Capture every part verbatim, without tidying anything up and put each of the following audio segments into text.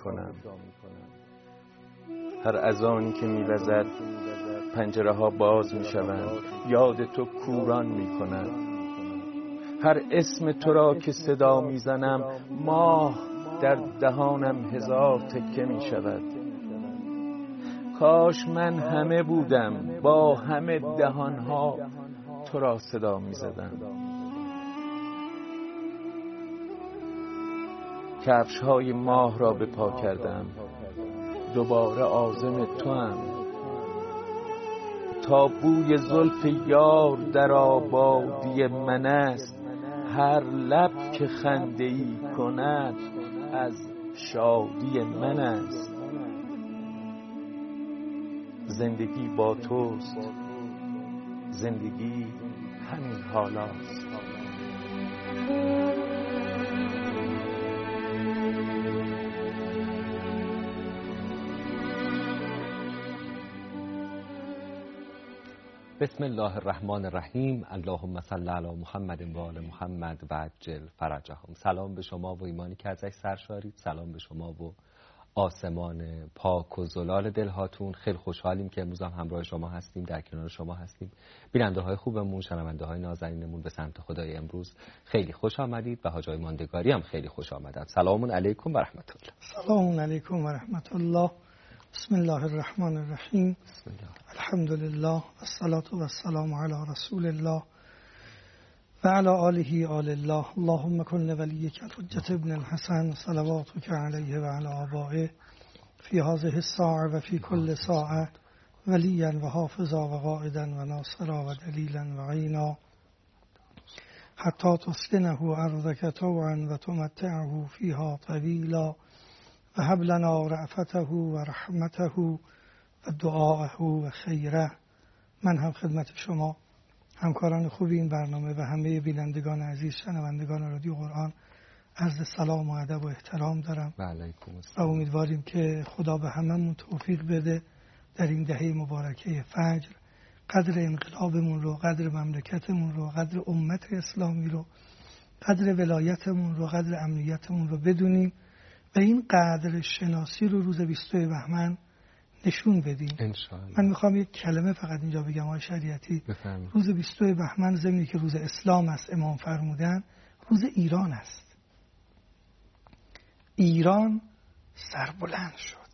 کنم. هر اذانی که می‌وزد پنجره ها باز می‌شوند، یاد تو کوران می‌کند. هر اسم تو را که صدا می‌زنم ماه در دهانم هزار تکه می‌شود. کاش من همه بودم با همه دهان‌ها تو را صدا می‌زدم. کفش‌های ماه را به پا کردم، دوباره عازم توام. تا بوی زلف یار در آبادی من است، هر لب که خنده‌ای کند از شادی من است. زندگی با توست، زندگی همین حالاست. بسم الله الرحمن الرحیم. اللهم صل علی محمد و آل محمد و عجل فرجهم. سلام به شما و ایمانی که ازش سرشارید. سلام به شما و آسمان پاک و زلال دلهاتون. خیلی خوشحالیم که امروز هم همراه شما هستیم، در کنار شما هستیم. بیننده های خوبمون، شنونده های نازنینمون، به سمت خدای امروز خیلی خوش آمدید و حاجای ماندگاری هم خیلی خوش آمدن. سلام علیکم و رحمت الله. سلام علیکم و رحمت الله. بسم الله الرحمن الرحیم. بسم الله. الحمد لله والصلاة والسلام علی رسول الله و علی آله آل الله. اللهم کن ولیک الحجة ابن الحسن صلواتک علیه و علی آبائه فی هذه الساعة و فی کل ساعة ولیا و حافظا و قائدا و ناصرا و دلیلا و عینا حتی تسکنه ارضک طوعا و تمتعه فیها طویلا و هب لنا رأفته و رحمته و دعاءه و خیره. من هم خدمت شما همکاران خوب این برنامه و همه بینندگان عزیز شنوندگان رادیو قرآن عرض سلام و ادب و احترام دارم و علیکم و السلام. امیدواریم که خدا به هممون توفیق بده در این دهه مبارکه فجر قدر انقلابمون رو، قدر مملکتمون رو، قدر امت اسلامی رو، قدر ولایتمون رو، قدر امنیتمون رو بدونیم و این قدر شناسی رو روز بیستم بهمن نشون بدیم. انشاءالله. من میخوام یک کلمه فقط اینجا بگم آقای شریعتی. بفرمایید. روز بیستم بهمن ضمنی که روز اسلام است، امام فرمودن روز ایران است. ایران سربلند شد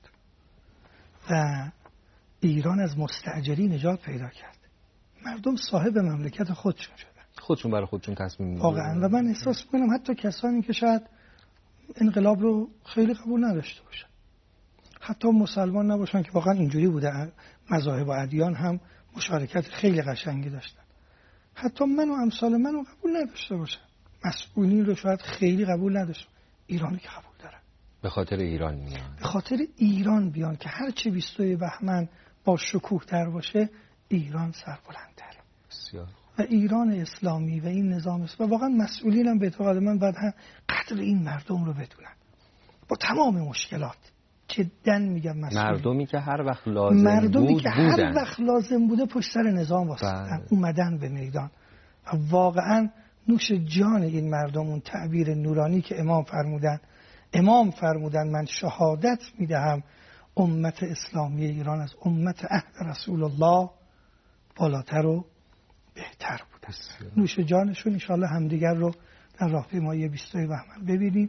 و ایران از مستأجری نجات پیدا کرد. مردم صاحب مملکت خودشون شدن، خودشون برای خودشون تصمیم میگیرن واقعا. و من احساس میکنم حتی کسانی که شاید انقلاب رو خیلی قبول نداشته باشن، حتی مسلمان نباشن که واقعا اینجوری بوده، مذاهب و ادیان هم مشارکت خیلی قشنگی داشتن، حتی من و امثال من رو قبول نداشته باشن، مسئولین رو شاید خیلی قبول نداشتن، ایرانی که قبول دارن، به خاطر ایران میان، به خاطر ایران بیان که هرچه بیستم بهمن با شکوه تر باشه ایران سربلندتره. بسیار. و ایران اسلامی و این نظام است و واقعا مسئولین هم به اعتقاد من باید هم قدر این مردم رو بدونن با تمام مشکلات. جدا میگم مسئولین، مردمی که هر وقت لازم مردمی بود که بودن. هر وقت لازم بوده پشت سر نظام واسطن، بله. اومدن به میدان و واقعا نوش جان این مردم اون تعبیر نورانی که امام فرمودن. امام فرمودن من شهادت میدهم امت اسلامی ایران از امت عهد رسول الله بالاتر و بهتر بود. نوش جانشون. انشاءالله همدیگر رو در راهپیمایی بیستم بهمن ببینیم.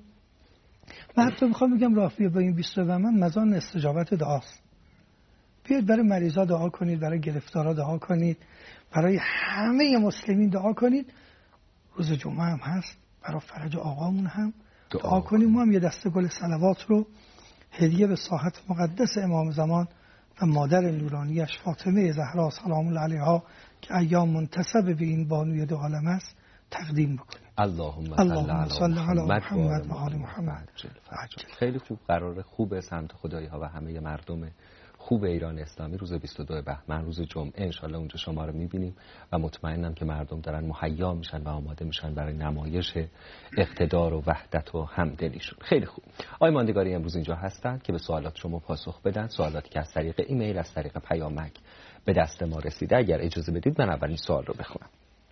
من حتی میخوام بگم راهپیمایی بیستم بهمن مزان استجابت دعاست. بیاید برای مریضا دعا کنید، برای گرفتارا دعا کنید، برای همه مسلمین دعا کنید. روز جمعه هم هست، برای فرج آقامون هم دعا, دعا کنیم. ما هم یه دسته گل صلوات رو هدیه به ساحت مقدس امام زمان و مادر نورانیش فاطمه زهرا سلام الله علیها که ایام منتسب به این بانوی دو عالم است تقدیم بکنیم. اللهم صل علی محمد و آل محمد. خیلی خوب. قراره خوب سمت خدایی ها و همه مردم خوب ایران اسلامی روز بیست و دو بهمن روز جمعه انشالله اونجا شما رو میبینیم و مطمئنم که مردم دارن مهیا میشن و آماده میشن برای نمایش اقتدار و وحدت و همدلیشون. خیلی خوب. آقای ماندگاری امروز اینجا هستند که به سوالات شما پاسخ بدن، سوالاتی که از طریق ایمیل، از طریق پیامک به دست ما رسیده. اگر اجازه بدید من اولین سوال رو بخونم.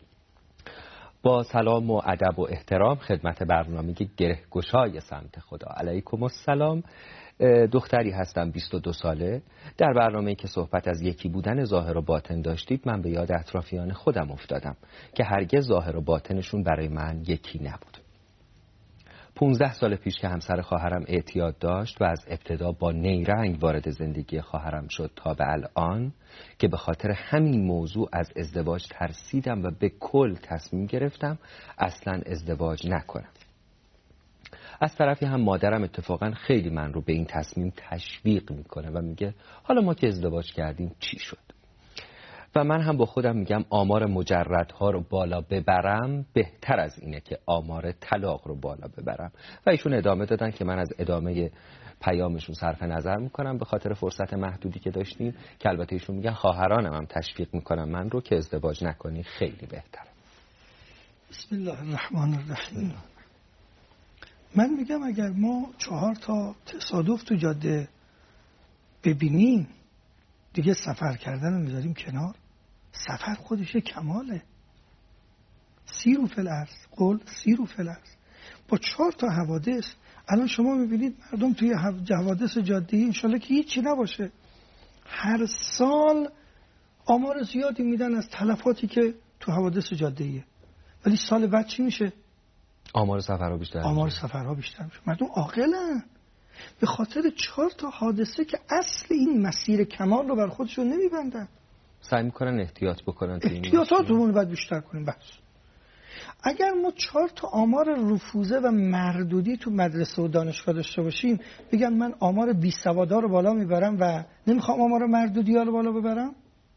با سلام و ادب و احترام خدمت برنامه گره گشای سمت خدا. علیکم السلام. دختری هستم بیست و دو ساله. در برنامه‌ای که صحبت از یکی بودن ظاهر و باطن داشتید من به یاد اطرافیان خودم افتادم که هرگز ظاهر و باطنشون برای من یکی نبود. پونزده سال پیش که همسر خواهرم اعتیاد داشت و از ابتدا با نیرنگ وارد زندگی خواهرم شد تا به الان که به خاطر همین موضوع از ازدواج ترسیدم و به کل تصمیم گرفتم اصلا ازدواج نکنم. از طرفی هم مادرم اتفاقا خیلی من رو به این تصمیم تشویق میکنه و میگه حالا ما که ازدواج کردیم چی شد؟ و من هم با خودم میگم آمار مجردها رو بالا ببرم بهتر از اینه که آمار طلاق رو بالا ببرم. و ایشون ادامه دادن که من از ادامه پیامشون صرف نظر میکنم به خاطر فرصت محدودی که داشتیم، که البته ایشون میگن خواهرانم هم تشویق میکنم من رو که ازدواج نکنی خیلی بهتره. بسم الله الرحمن الرحیم. من میگم اگر ما چهار تا تصادف تو جاده ببینیم دیگه سفر کردن رو میذاریم کنار. سفر خودشه کماله. سیرو فی الارض، قول سیرو فی الارض. با چهار تا حوادث الان شما میبینید مردم توی حوادث جاده‌ای انشالله که هیچی نباشه هر سال آمار زیادی میدن از تلفاتی که تو حوادث جاده‌ایه، ولی سال بعد چی میشه؟ آمار سفرها بیشتر آمار سفرها بیشتر میشه. مردم عاقلن به خاطر چهار تا حادثه که اصل این مسیر کمال رو بر خودشون نمیبندن، سعی میکنن احتیاط بکنن. احتیاطاتمون باید بیشتر کنیم. بس اگر ما چهار تا آمار رفوزه و مردودی تو مدرسه و دانشگاه داشته باشیم، بگن من آمار بی سوادا رو بالا میبرم و نمیخوام آمار مردودی ها رو بالا ببرم،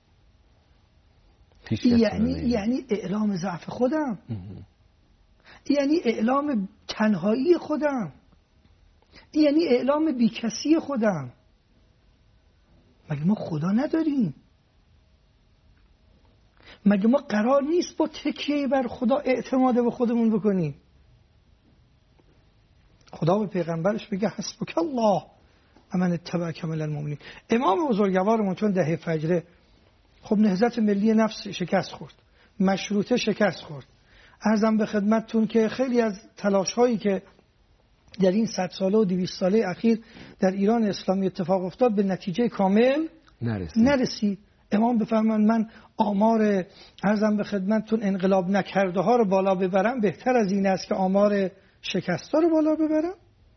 یعنی یعنی اعلام ضعف خودم، یعنی اعلام تنهایی خودم، یعنی اعلام بیکسی خودم. مگه ما خدا نداریم؟ مگه ما قرار نیست با تکیه بر خدا اعتماد به خودمون بکنیم؟ خدا به پیغمبرش بگه حسبک الله و من اتبعک من المؤمنین. امام بزرگوارمون چون دهه فجره خب نهضت ملی نفس شکست خورد، مشروطه شکست خورد. عرضم به خدمتتون که خیلی از تلاش هایی که در این صد ساله و دویست ساله اخیر در ایران اسلامی اتفاق افتاد به نتیجه کامل نرسید. نرسید. امام بفرمایند من آمار عرضم به خدمتتون انقلاب نکرده ها رو بالا ببرم بهتر از این است که آمار شکسته رو بالا ببرم.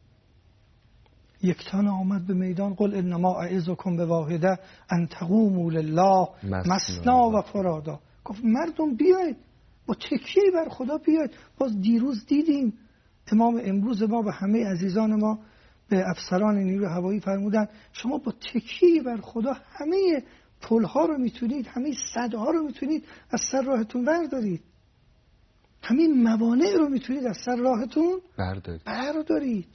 یک تن آمد به میدان قل انما اعظکم بواحده ان تقوموا لله مثنا و فرادا. گفت مردم بیاید با تکیه بر خدا بیاید. باز دیروز دیدیم امام امروز ما به همه عزیزان ما به افسران نیروی هوایی فرمودن شما با تکیه بر خدا همه پلها رو میتونید، همه صدها رو میتونید از سر راهتون بردارید، همه موانع رو میتونید از سر راهتون بردارید, بردارید.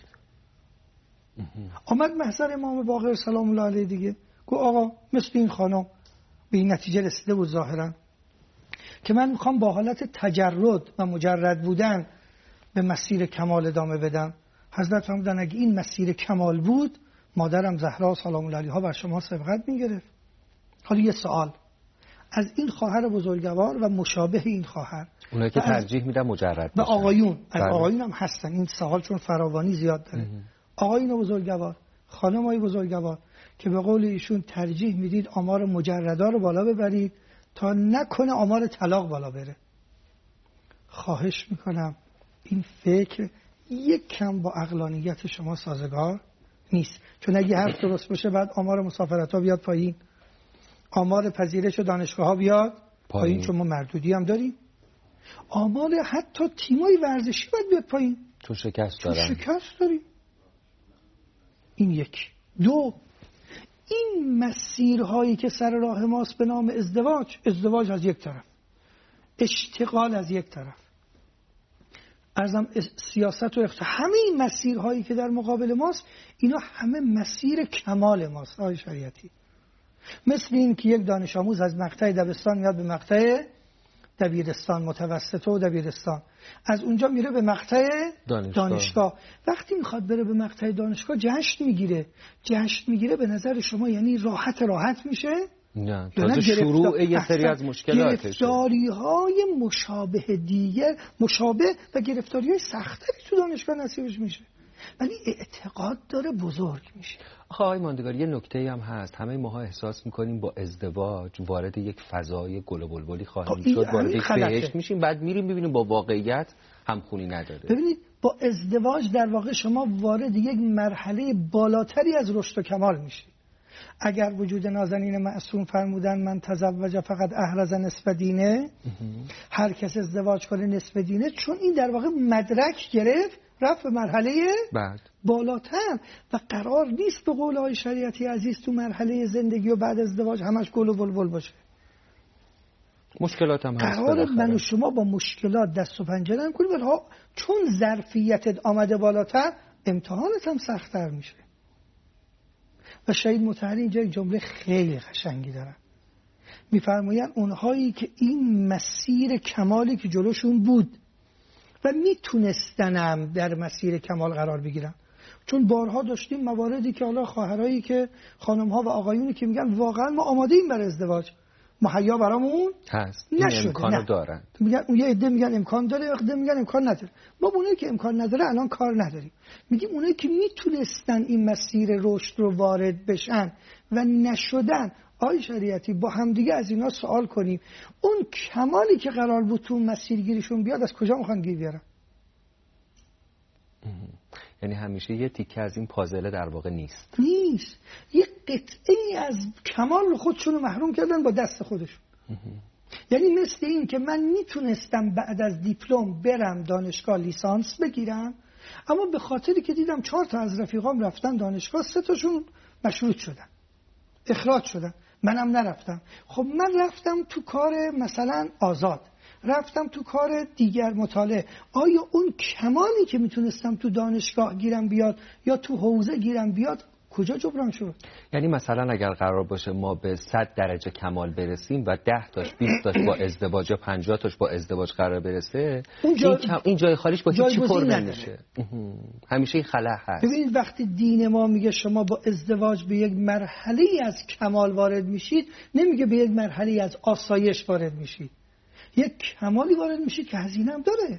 آمد محضر امام باقر سلام الله علیه دیگه، گفت آقا مثل این خانم به این نتیجه رسیده بود ظاهرا که من میخوام با حالت تجرد و مجرد بودن به مسیر کمال ادامه بدم. حضرت فرمودن اگه این مسیر کمال بود مادرم زهرا سلام الله علیها بر شما سبقت میگرفت. حالا یه سوال از این خواهر بزرگوار و مشابه این خواهر، اونایی که ترجیح میدن مجرد به آقایون، از آقایون هم هستن این سوال چون فراوانی زیاد داره. آقایون بزرگوار، خانمای بزرگوار که به قول ایشون ترجیح میدید آمار مجردا رو بالا ببرید تا نکنه آمار طلاق بالا بره. خواهش میکنم این فکر یک کم با عقلانیت شما سازگار نیست، چون اگه حرف درست باشه بعد آمار مسافرت ها بیاد پایین، آمار پذیرش دانشگاه ها بیاد پایین, پایین چون ما مردودی هم داریم، آمار حتی تیمای ورزشی باید بیاد پایین چون شکست چون شکست داریم. این یک. دو، این مسیرهایی که سر راه ماست به نام ازدواج، ازدواج از یک طرف، اشتغال از یک طرف، ارزم سیاست و اقتصاد، همه این مسیرهایی که در مقابل ماست اینا همه مسیر کمال ماست. آقای شریعتی مثل این که یک دانش آموز از مقطع دبستان میاد به مقطع دبیرستان، متوسطه و دبیرستان، از اونجا میره به مقطع دانشگاه. دانشگاه وقتی میخواد بره به مقطع دانشگاه جشن میگیره، جشن میگیره به نظر شما یعنی راحت راحت میشه؟ نه، تازه شروع یه سری از مشکلاتشه، گرفتاری های مشابه دیگر، مشابه و گرفتاری های سختری تو دانشگاه نصیبش میشه. ولی اعتقاد داره بزرگ میشه. آقای ماندگاری یه نکته هم هست، همه ماها احساس میکنیم با ازدواج وارد یک فضای گل و بلبلی خواهیم شد، وارد یک بهشت میشیم، بعد میریم ببینیم با واقعیت همخونی نداره. ببینید با ازدواج در واقع شما وارد یک مرحله بالاتری از رشد و کمال میشید. اگر وجود نازنین معصوم فرمودن من تزوج فقط احرز نصف دینه، هر کس ازدواج کنه نصف دینه، چون این در واقع مدرک گرفت رفت به مرحله بعد بالاتر و قرار نیست به قول آقای شریعتی عزیز تو مرحله زندگی و بعد ازدواج همش گل و بلبل باشه. مشکلات هم هست. قرار من و شما با مشکلات دست و پنجه نرم کنیم، ولی چون ظرفیتت آمده بالاتر امتحانت هم سخت‌تر میشه. و شهید مطهری اینجا یک جمله خیلی قشنگی دارن، میفرمایند اونهایی که این مسیر کمالی که جلوشون بود و میتونستنم در مسیر کمال قرار بگیرن، چون بارها داشتیم مواردی که حالا خواهرایی که خانم‌ها و آقایونی که میگن واقعا ما آماده ایم برای ازدواج، مهیا برامون هست، این امکانو نه. دارن. میگن اون یه عده میگن امکان داره، یه عده میگن امکان نداره. ما با اونایی که امکان نداره الان کار نداریم. میگیم اونایی که میتونستن این مسیر رشد رو وارد بشن و نشدن، آقای شریعتی با همدیگه از اینا سوال کنیم اون کمالی که قرار بود تو مسیرگیریشون بیاد از کجا میخوان گیر بیارن؟ یعنی همیشه یه تیکه از این پازله در واقع نیست نیست یه قطعه از کمال خودشونو محروم کردن با دست خودشون. یعنی مثل این که من میتونستم بعد از دیپلم برم دانشگاه لیسانس بگیرم، اما به خاطری که دیدم چهار تا از رفیقام رفتن دانشگاه، سه تاشون مشروط شدن، اخراج شدن، منم نرفتم. خب من رفتم تو کار مثلا آزاد، رفتم تو کار دیگر مطالعه. آیا اون کمالی که میتونستم تو دانشگاه گیرم بیاد یا تو حوزه گیرم بیاد کجا جبران شد؟ یعنی مثلا اگر قرار باشه ما به صد درجه کمال برسیم و ده تاش بیست تاش با ازدواج یا پنجاه تاش با ازدواج قرار برسه، جا... این, کم... این جای خالیش با چی پر نمیشه؟ همیشه این خلا هست. ببینید وقتی دین ما میگه شما با ازدواج به یک مرحله از کمال وارد میشید، نمیگه به یک مرحله از آسایش وارد میشید، یک کمالی وارد میشید که هزینه هم داره.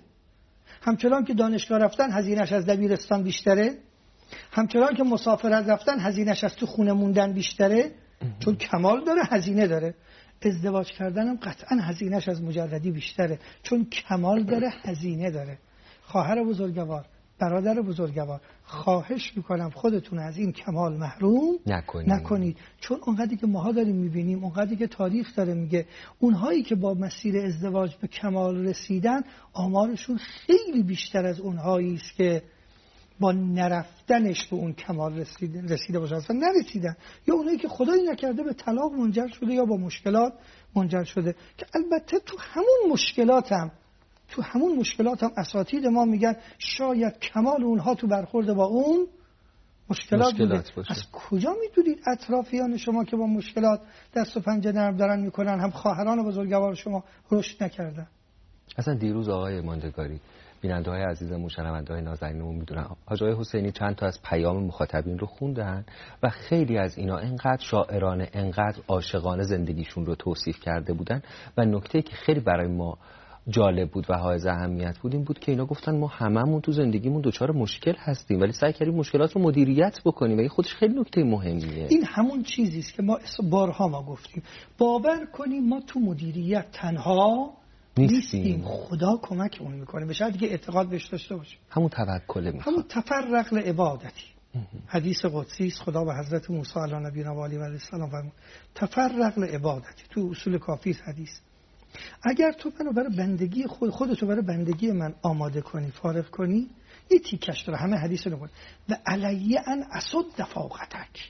همچنان که دانشگاه رفتن هزینه‌اش از دبیرستان بیشتره، همچنان که مسافرت رفتن هزینه‌اش از تو خونه موندن بیشتره، چون کمال داره هزینه داره. ازدواج کردن هم قطعا هزینه‌اش از مجردی بیشتره، چون کمال داره هزینه داره. خواهر بزرگوار، برادر بزرگوار، خواهش میکنم خودتون از این کمال محروم نکنید, نکنید. چون اونقدری که ماها داریم میبینیم، اونقدری که تاریخ داره میگه، اونهایی که با مسیر ازدواج به کمال رسیدن آمارشون خیلی بیشتر از اونهایی است که با نرفتنش به اون کمال رسیدن رسیده باشه، اصلا نرسیدن، یا اونایی که خدایی نکرده به طلاق منجر شده یا با مشکلات منجر شده، که البته تو همون مشکلات هم تو همون مشکلات هم اساتید ما میگن شاید کمال اونها تو برخورد با اون مشکلات, مشکلات بوده. از کجا میدونید اطرافیان شما که با مشکلات دست و پنجه نرم دارن میکنن هم خواهران بزرگوار شما رشد نکردن؟ اصلا دیروز آقای ماندگاری، بیننده های عزیزمون، شنونده های نازنینمون میدونن حاج آقای حسینی چند تا از پیام مخاطبین رو خوندن و خیلی از اینا انقدر شاعرانه، انقدر عاشقانه زندگیشون رو توصیف کرده بودن و نکته‌ای که خیلی برای ما جالب بود و حائز اهمیت بود این بود که اینا گفتن ما هممون تو زندگیمون دچار مشکل هستیم ولی سعی کردیم مشکلات رو مدیریت بکنیم و این خودش خیلی نکته مهمیه. این همون چیزی است که ما بارها ما گفتیم، باور کنیم ما تو مدیریت تنها نیستیم، خدا کمکمون میکنه، به شرطی که اعتقاد بهش داشته باشیم. همون توکل میخواد، همون تفرق لعبادتی. حدیث قدسی است، خدا به حضرت موسی علیه نبینا و علیه السلام فرمود تفرق لعبادتی، تو اصول کافی حدیث. اگر تو منو برای بندگی خود خودتو برای بندگی من آماده کنی، فارغ کنی، یه تیکش داره، همه حدیث رو میگن و علیه ان اسد فوقتک،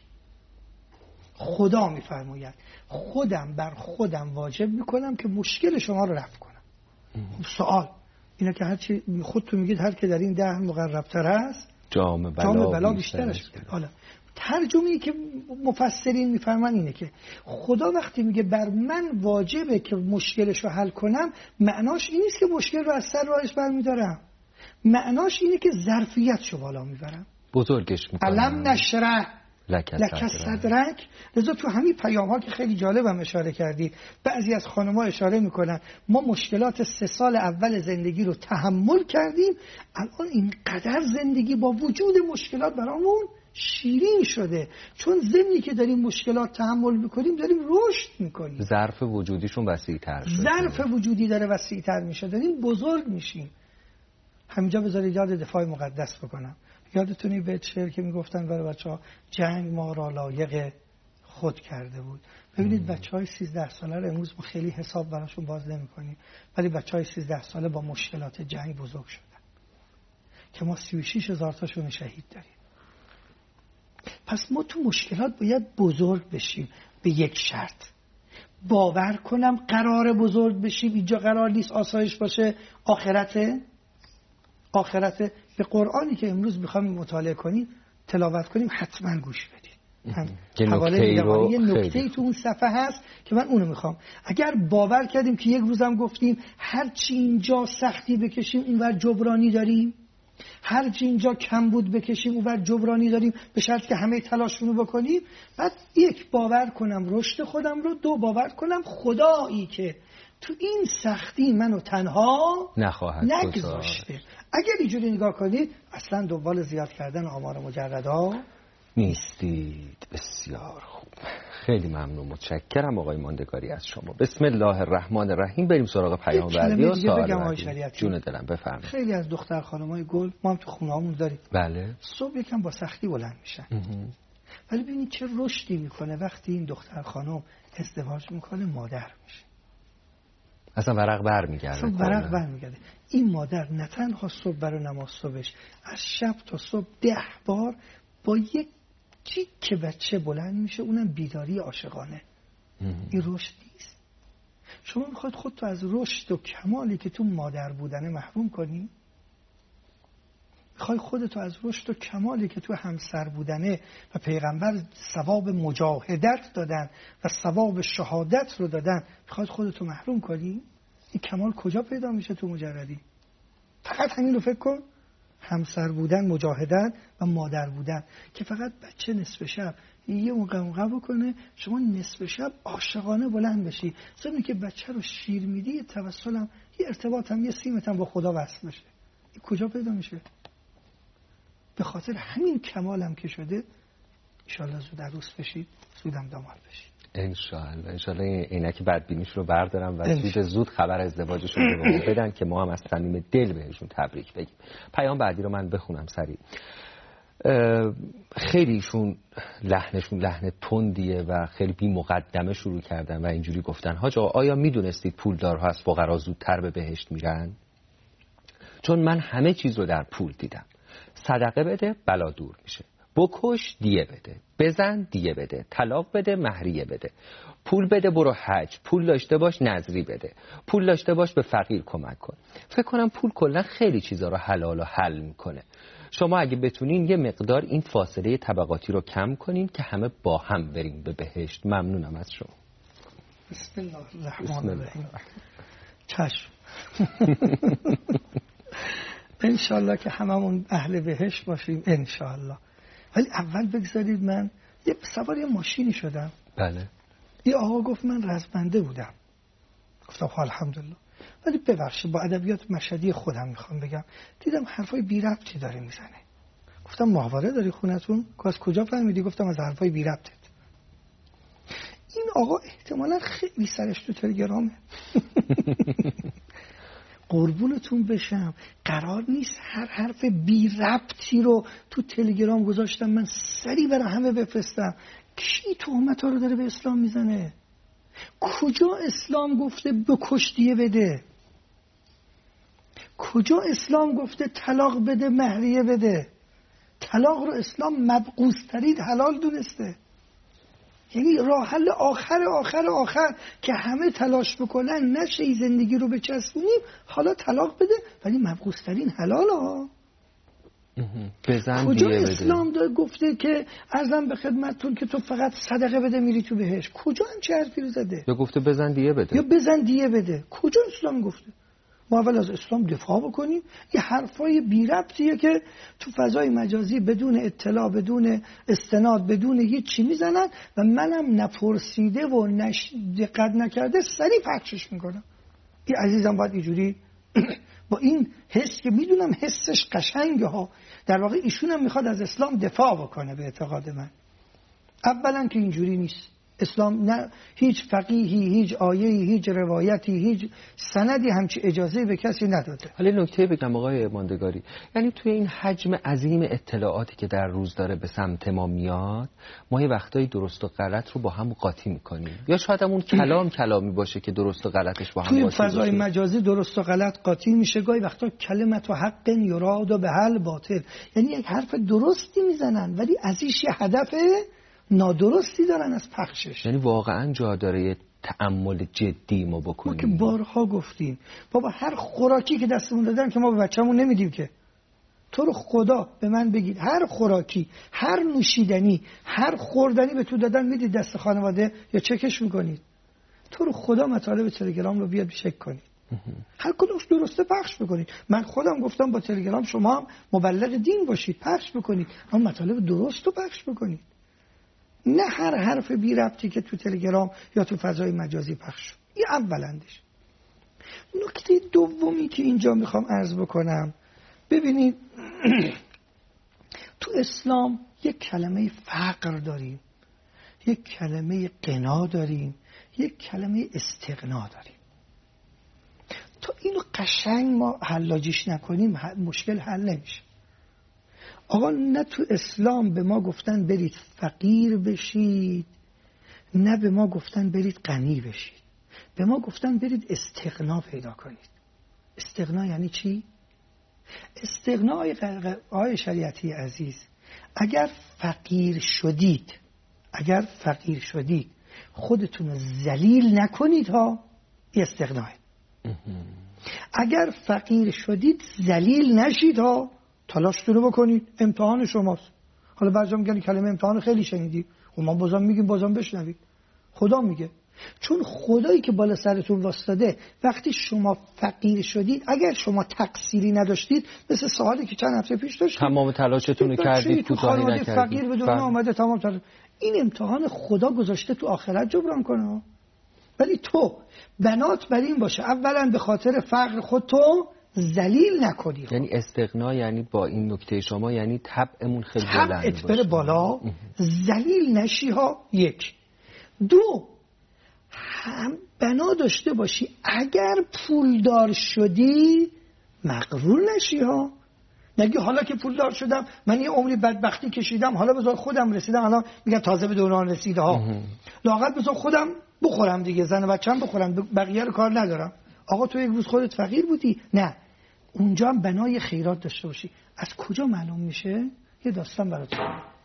خدا میفرماید خودم بر خودم واجب میکنم که مشکل شما رو رفع کنم. خب سوال اینه که هر چی خودتون میگید هر که در این ده مقربتر است جام بلا, جام بلا بیشترش بیاد. حالا ترجمه‌ای که مفسرین میفرمان اینه که خدا وقتی میگه بر من واجبه که مشکلش رو حل کنم، معناش این نیست که مشکل رو از سر راهش برمیدارم، معناش اینه که ظرفیتشو بالا میبرم، بزرگش میکنم. علم نشرح لک صدرک. لذا تو همین پیام ها که خیلی جالبم اشاره کردید، بعضی از خانم ها اشاره میکنن ما مشکلات سه سال اول زندگی رو تحمل کردیم، الان اینقدر زندگی با وجود مشکلات برامون شیرین شده، چون ضمنی که داریم مشکلات تحمل میکنیم داریم رشد میکنیم، ظرف وجودیشون وسیع‌تر شده، ظرف وجودی داره وسیع‌تر میشه، داریم بزرگ میشیم. همینجا بذارید یاد دفاع مقدس بکنم. یادتونی بیت شعر که میگفتن برای بچه‌ها جنگ ما را لایق خود کرده بود. ببینید بچه‌های سیزده ساله رو امروز ما خیلی حساب براشون باز نمی‌کنیم، ولی بچه‌های سیزده ساله با مشکلات جنگ بزرگ شدن که ما سی و شش هزار تاشون شهید داریم. پس ما تو مشکلات باید بزرگ بشیم به یک شرط. باور کنم قرار بزرگ بشیم، اینجا قرار نیست آسایش باشه، آخرته. آخرت به قرآنی که امروز میخوام مطالعه کنیم تلاوت کنیم حتما گوش بدید. حواله رو یه نکته تو اون صفحه هست که من اونو میخوام. اگر باور کردیم که یک روزم گفتیم هر چی اینجا سختی بکشیم اونور جبرانی داریم، هر چی اینجا کم بود بکشیم اونور جبرانی داریم، به شرط که همه تلاشونو بکنیم. بعد یک، باور کنم رشد خودم رو، دو، باور کنم خدایی که تو این سختی منو تنها نخواهد نگذاشته. اگر اینجوری نگاه کنید اصلا دنبال زیاد کردن آمار مجردا نیستید. بسیار خوب، خیلی ممنون، متشکرم آقای ماندگاری از شما. بسم الله الرحمن الرحیم. بریم سراغ پیام بعدی و سوال. جون دلم بفرمایید. خیلی از دختر خانمای گل ما هم تو خونه‌هامون داریم. بله. صبح یکم با سختی بلند میشن. ولی ببینید چه رشدی میکنه وقتی این دختر خانم ازدواج میکنه، مادر میشه. اصلا ورق برمیگرده. اصلا ورق برمیگرده. این مادر نه تنها صبح برای نماز صبحش از شب تا صبح ده بار با یک چیک بچه بلند میشه، اونم بیداری عاشقانه. این رشد نیست. شما میخواید خودتو از رشد و کمالی که تو مادر بودنه محروم کنی؟ میخوای خودتو از رشد و کمالی که تو همسر بودنه و پیغمبر ثواب مجاهدت دادن و ثواب شهادت رو دادن، میخواد خودتو محروم کنی؟ این کمال کجا پیدا میشه تو مجردی؟ فقط همین رو فکر کن، همسر بودن، مجاهدت و مادر بودن، که فقط بچه نصف شب یه مقمقه بکنه شما نصف شب عاشقانه بلند بشی، زمینی که بچه رو شیر میدی، یه توسلم، یه ارتباطم، یه سیمتم با خدا وصل بشه. این کجا پیدا میشه؟ به خاطر همین کمالم که شده انشالله زود عروس بشید، زودم داماد بشید. انشالله انشالله این عینک بدبینیش رو بردارم و زود زود خبر ازدواجشون رو بدن که ما هم از صمیم دل بهشون تبریک بگیم. پیام بعدی رو من بخونم سریع. خیلیشون لحنشون لحن تندیه و خیلی بی مقدمه شروع کردن و اینجوری گفتن حاج آقا آیا میدونستید پولدارها از فقرا زودتر به بهشت میرن؟ چون من همه چیز رو در پول دیدم. صدقه بده بلا دور میشه، بکش دیه بده، بزن دیه بده، طلاق بده مهریه بده، پول بده برو حج، پول داشته باش نذری بده، پول داشته باش به فقیر کمک کن. فکر کنم پول کلا خیلی چیزا رو حلال و حل میکنه. شما اگه بتونین یه مقدار این فاصله طبقاتی رو کم کنین که همه با هم بریم به بهشت. ممنونم از شما. بسم الله الرحمن الرحیم. چشم. انشالله که هممون اهل بهشت باشیم انشالله. ولی اول بگذارید من یه سوار یه ماشینی شدم. بله. یه آقا گفت من رزمنده بودم. گفتم الحمدلله. ولی ببخشید با ادبیات مشهدی خودم میخوام بگم، دیدم حرفای بی ربطی داره میزنه. گفتم ماهواره داری خونتون؟ از کجا فهمیدی؟ گفتم از حرفای بی ربطت. این آقا احتمالا خیلی سرش تو تلگرامه. قربونتون بشم، قرار نیست هر حرف بی ربطی رو تو تلگرام گذاشتم من سری برای همه بفرستم. کی تهمت ها رو داره به اسلام میزنه؟ کجا اسلام گفته بکش دیه بده؟ کجا اسلام گفته طلاق بده مهریه بده؟ طلاق رو اسلام مبغوث ترین حلال دونسته. یعنی راه حل آخر آخر آخر که همه تلاش بکنن نشه این زندگی رو بچسبونیم، حالا طلاق بده ولی مبغوث ترین حلال ها. کجا اسلام داره گفته که عرضم به خدمتتون که تو فقط صدقه بده میری تو بهشت؟ کجا هم چه حرفی رو زده؟ یا گفته بزن دیه بده، یا بزن دیه بده. کجا اسلام گفته؟ ما اول از اسلام دفاع بکنیم. یه حرفای بی ربطیه که تو فضای مجازی بدون اطلاع، بدون استناد، بدون یه چی میزنن و منم نپرسیده و نش... دقت نکرده سریع پخشش میکنم. این عزیزم باید اینجوری با این حس که میدونم حسش قشنگه ها، در واقع ایشون هم میخواد از اسلام دفاع بکنه. به اعتقاد من اولا که اینجوری نیست. اسلام نه هیچ فقیهی، هیچ آیه‌ای، هیچ روایتی، هیچ سندی همچی اجازه به کسی نداده. حالا نکته بگم آقای ماندگاری، یعنی توی این حجم عظیم اطلاعاتی که در روز داره به سمت ما میاد، ما یه وقتایی درست و غلط رو با هم قاطی میکنیم، یا شاید همون کلام کلامی باشه که درست و غلطش با هم توی قاطی فضای باشه. مجازی درست و غلط قاطی میشه. گاهی وقتا کلمت و حق یراد و به حل باطل، یعنی یک حرف درستی میزنن ولی ازش یه هدف نادرستی دارن از پخشش. یعنی واقعا جا داره یه تأمل جدی ما بکنیم. ما که بارها گفتیم بابا هر خوراکی که دستمون دادن که ما به بچه‌مون نمیدیم که. تو رو خدا به من بگید هر خوراکی، هر نوشیدنی، هر خوردنی به تو دادن میدید دست خانواده یا چکش میکنید؟ تو رو خدا مطالب تلگرام رو بیاد چک کنید. هر کدومش درسته پخش بکنید. من خودم گفتم با تلگرام شما هم مبلغ دین باشید، پخش بکنید، اما مطالب درست رو پخش بکنید. نه هر حرف بی ربطی که تو تلگرام یا تو فضای مجازی پخش شد. این اولندش. نکته دومی که اینجا میخوام عرض بکنم، ببینید تو اسلام یک کلمه فقر داریم، یک کلمه غنا داریم، یک کلمه استغنا داریم. تا اینو قشنگ ما حلاجیش نکنیم مشکل حل نمیشه. آقا نه تو اسلام به ما گفتن برید فقیر بشید، نه به ما گفتن برید غنی بشید. به ما گفتن برید استغنا پیدا کنید. استغنا یعنی چی؟ استغنا آقای شریعتی عزیز، اگر فقیر شدید، اگر فقیر شدید خودتون رو ذلیل نکنید ها، استغناه. اگر فقیر شدید ذلیل نشید ها، تلاشتون رو بکنید، امتحان شماست. حالا بعضی میگن کلمه امتحان خیلی شنیدی، خب ما بازم میگیم بازم بشنوید. خدا میگه چون خدایی که بالا سرتون واسطاده وقتی شما فقیر شدید، اگر شما تقصیری نداشتید، مثل سوالی که چند هفته پیش داشتید، تمام تلاشتون رو کردید، کوتاهی نکردید، فقیر به دنیا اومده، تمام تلاش. این امتحان خدا گذاشته تو آخرت جبران کنه. ولی تو بنات بر این باشه اولا به خاطر فقر خود تو ذلیل نکنی. یعنی استغنا یعنی با این نکته شما یعنی طبعمون خیلی بلند باشه، طبعت بره بالا، ذلیل نشی ها. یک. دو، هم بنا داشته باشی اگر پولدار شدی مغرور نشی ها. نگی حالا که پولدار شدم من یه عمری بدبختی کشیدم، حالا بذار خودم رسیدم، حالا میگن تازه به دوران رسیده ها، لااقل بذار خودم بخورم دیگه، زن و بچه‌م بخورم، بقیه رو کار ندارم. آقا تو یک روز خودت فقیر بودی؟ نه. اونجا هم بنای خیرات داشته باشی. از کجا معلوم میشه؟ یه داستان براتون.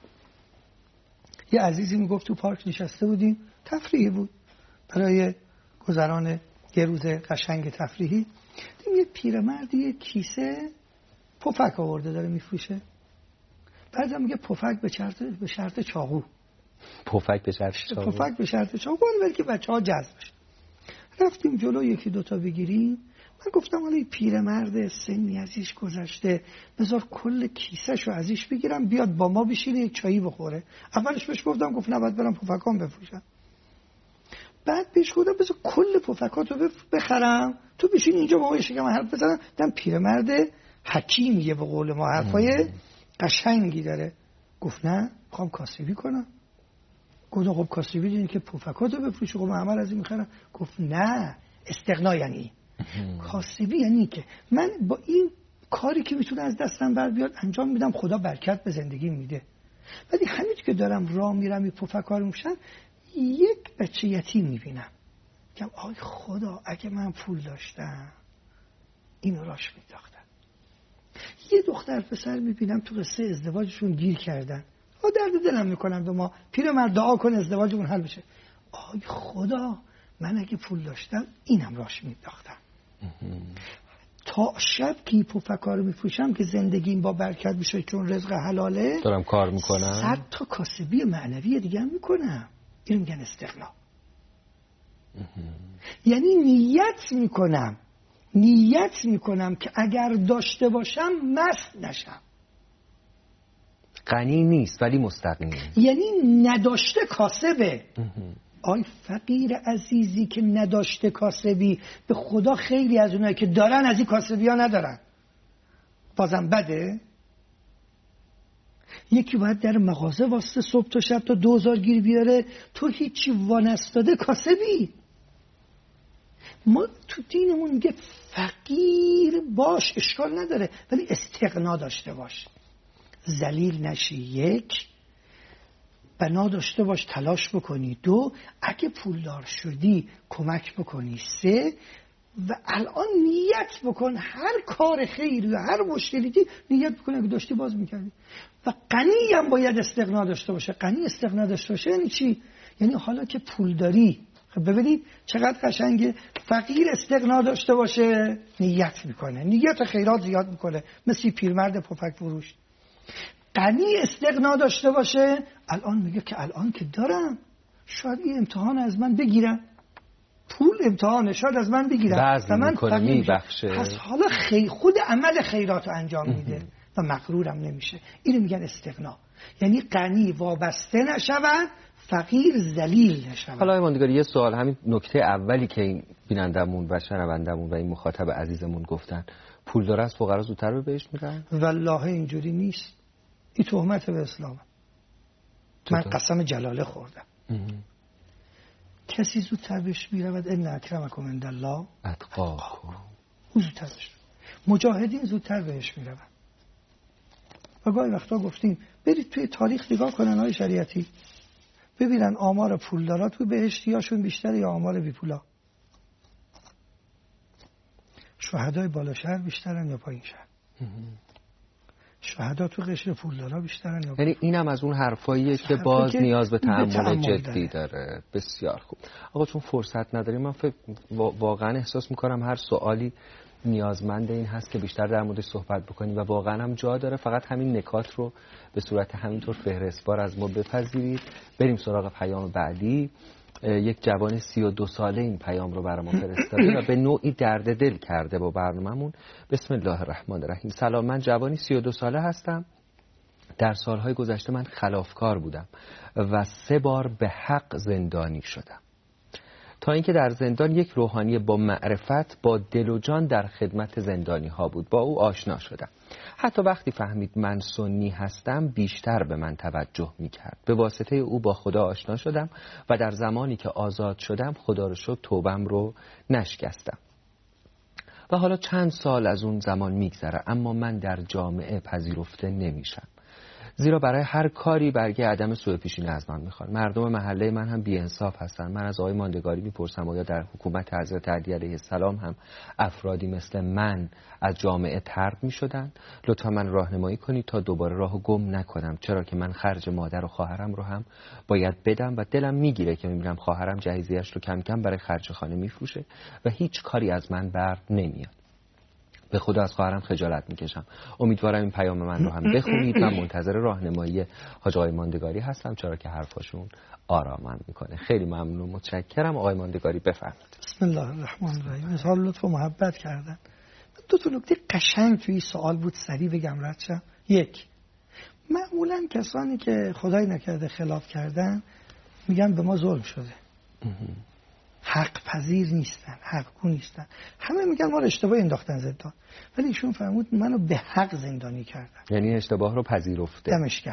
یه عزیزی میگفت تو پارک نشسته بودیم، تفریحی بود برای گذران یه روز قشنگ تفریحی. دیدیم یه پیرمردی یه کیسه پفک آورده داره میفروشه. بعدم میگه پفک به شرط به شرط چاقو. پفک به شرط چاقو. پفک به شرط چاقو، ولی که بچه‌ها جذب بشن. رفتیم جلو یکی دوتا بگیریم. من گفتم حالا این پیرمرد سنی ازش گذشته، بذار کل کیسه‌شو ازش بگیرم بیاد با ما بشینه یک چایی بخوره. اولش بهش گفتم، گفت نه باید برم پفکام بفروشم. بعد بهش گفتم بذار کل پفکاتو بخرم تو بشین اینجا با ما شکم حرف بزنم. دیدم پیرمرد حکیمیه، به قول ما حرفای قشنگی داره. گفت نه میخوام کاسبی کنم. گفتم خب کاسبی دیدین که پفکاتو بفروشی، خب من عمل از این میخرم. گفت نه، استغنا یعنی کاسبی یعنی که من با این کاری که میتونه از دستم بر بیاد انجام میدم، خدا برکت به زندگی میده. ولی همین که دارم راه میرم این پفکا رو میشن، یک بچه یتیم میبینم که آی خدا اگه من پول داشتم اینو راش میداختم. یه دختر پسر میبینم تو قصه ازدواجشون گیر کردن، آ درد دلم میکنم به ما، پیرمرد دعا کن ازدواجمون حل بشه. آی خدا من اگه پول داشتم اینم راش میداختم. تا شب که پفکا رو میفروشم که زندگیم با برکت بشه چون رزق حلاله، دارم کار میکنم، صد تا کاسبی معنوی دیگه هم میکنم. اینو میگن استغنا. یعنی نیت میکنم نیت میکنم که اگر داشته باشم مست نشم. غنی نیست ولی مستقیم، یعنی نداشته کاسبه. آی فقیر عزیزی که نداشته کاسبی، به خدا خیلی از اونایی که دارن از این کاسبی ها ندارن، بازم بده؟ یکی باید در مغازه واسه صبح تا شب تا دوزار گیر بیاره، تو هیچی وانستاده کاسبی. ما تو دینمون میگه فقیر باش اشکال نداره ولی استغنا داشته باش، ذلیل نشی. یک، بنا داشته باش تلاش بکنی. دو، اگه پولدار شدی کمک بکنی. سه، و الان نیت بکن هر کار خیری و هر مشکلی که نیت بکن اگه داشتی باز میکردی. و غنی هم باید استغنا داشته باشه. غنی استغنا داشته باشه یعنی چی؟ یعنی حالا که پول داری، خب ببینید چقدر قشنگه، فقیر استغنا داشته باشه نیت میکنه، نیت خیرات زیاد میکنه مثل پیرمرد پفک فروش. غنی استغنا داشته باشه الان میگه که الان که دارم شاید این امتحان از من بگیرن، پول امتحانه شاید از من بگیرن و من فقیر پس حالا خی خود عمل خیرات رو انجام میده و مغرورم نمیشه. اینو میگن استغنا، یعنی غنی وابسته نشون، فقیر ذلیل نشون. حالا ایماندگاری یه سوال، همین نکته اولی که این بینندمون و شنوندمون و این مخاطب عزیزمون گفتن پول داره از فقرا زودتر به بهشت میرن؟ والله اینجوری نیست، این تهمت به اسلام. من قسم جلاله خوردم کسی زودتر بهش میرود ان اکرمکم عند الله اتقاکم، او زودتر بهش، مجاهدین زودتر بهش میرون. و گاهی وقتا گفتیم برید توی تاریخ نگاه کنن های شریعتی، ببینن آمار پولدارا تو بهشتیاشون بیشتره یا آمار بی پولا، شهدای بالا شهر بیشترن یا پایین شهر، شهدا تو قشر پولدارا بیشترن یا یعنی اینم از اون حرفاییه که باز که نیاز به تأمل جدی داره. داره. بسیار خوب آقا، چون فرصت نداریم من فکر واقعا احساس میکنم هر سوالی نیازمند این هست که بیشتر در موردش صحبت بکنیم و واقعا هم جا داره. فقط همین نکات رو به صورت همینطور فهرستوار از ما بپذیرید. بریم سراغ پیام بعدی. یک جوان سی و دو ساله این پیام رو برای ما فرستاده و به نوعی درد دل کرده با برنامه‌مون. بسم الله الرحمن الرحیم. سلام، من جوانی سی و دو ساله هستم. در سالهای گذشته من خلافکار بودم و سه بار به حق زندانی شدم، تا اینکه در زندان یک روحانی با معرفت با دل و جان در خدمت زندانی ها بود. با او آشنا شدم. حتی وقتی فهمید من سنی هستم بیشتر به من توجه می کرد. به واسطه او با خدا آشنا شدم و در زمانی که آزاد شدم خدا رو شکر توبم رو نشکستم. و حالا چند سال از اون زمان میگذره اما من در جامعه پذیرفته نمیشم، زیرا برای هر کاری برگه عدم سوء پیشینه از من میخوان. مردم محله من هم بی‌انصاف هستن. من از آقای ماندگاری میپرسم آیا در حکومت حضرت علی علیه السلام هم افرادی مثل من از جامعه طرد میشدن؟ لطفا من راهنمایی کنید تا دوباره راهو گم نکنم، چرا که من خرج مادر و خواهرم رو هم باید بدم و دلم میگیره که میبینم خواهرم جهیزیه‌اش رو کم کم برای خرج خانه میفروشه و هیچ کاری از من بر نمیاد. به خدا از خواهرم خجالت میکشم. امیدوارم این پیام من رو هم بخونید. من منتظر راهنمایی حاج آقای ماندگاری هستم، چرا که حرفاشون آرامم میکنه. خیلی ممنون، متشکرم. آقای ماندگاری بفرمایید. بسم الله الرحمن الرحیم. اظهار لطف و محبت کردن. دو تا نکته قشنگ توی سوال بود، سریع بگم رد شم. یک، معمولا کسانی که خدای نکرده خلاف کردن میگن به ما ظلم شده، حق پذیر نیستن، حقگو نیستن، همه میگن ما رو اشتباه انداختن زندان، ولی ایشون فرمود منو به حق زندانی کردن، یعنی اشتباه رو پذیرفته. دمشگر.